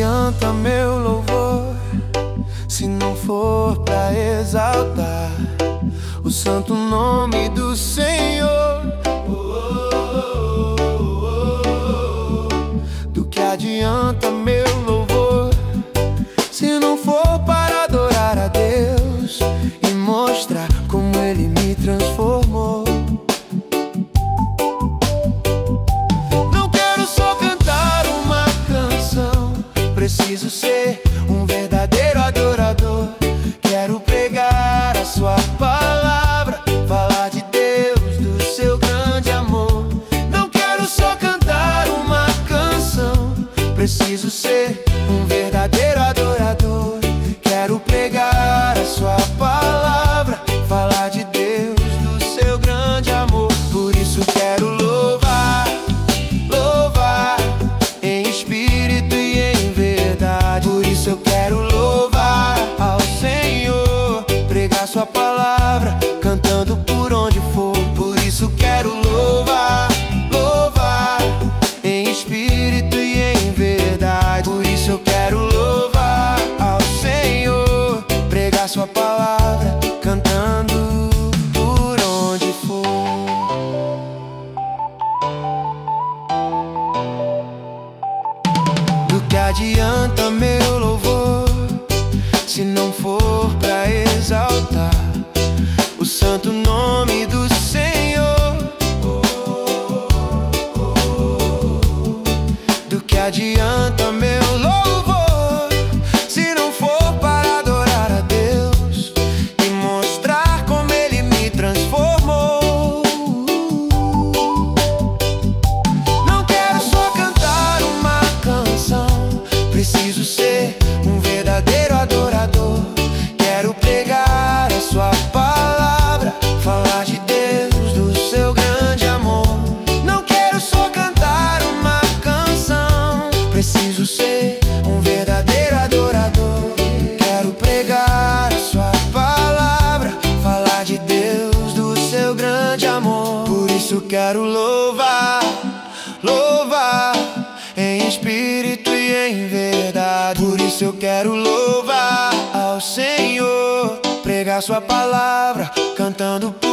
adianta meu louvor se não for pra exaltar o santo nome do Senhor? Do que adianta meu louvor se não for para adorar a Deus e mostrar como Ele me transformou? Não quero só cantar uma canção, preciso ser um verdadeiro adorador. Quero pregar a sua palavra, falar de Deus, do seu grande amor. Não quero só cantar uma canção, preciso ser um verdadeiro adorador. Quero pregar a sua palavra, falar de Deus, do seu grande amor. Por isso quero louvar, louvar em espírito e em verdade. Por isso eu quero louvar ao Senhor, pregar sua palavra, cantando por onde for. Por isso quero louvar, louvar em espírito e em verdade. Por isso eu quero louvar ao Senhor, pregar sua palavra, cantando por onde for. Do que adianta meu louvor se não for pra exaltar o santo nome do Senhor? Do que adianta meu louvor se não for para adorar a Deus e mostrar como Ele me transformou? Não quero só cantar uma canção, preciso ser um verdadeiro adorador. Quero pregar a sua palavra, falar de Deus, do seu grande amor. Não quero só cantar uma canção, preciso ser um verdadeiro adorador. Quero pregar a sua palavra, falar de Deus, do seu grande amor. Por isso quero louvar, louvar em espírito e em verdade. Por isso eu quero louvar ao Senhor, pregar sua palavra, cantando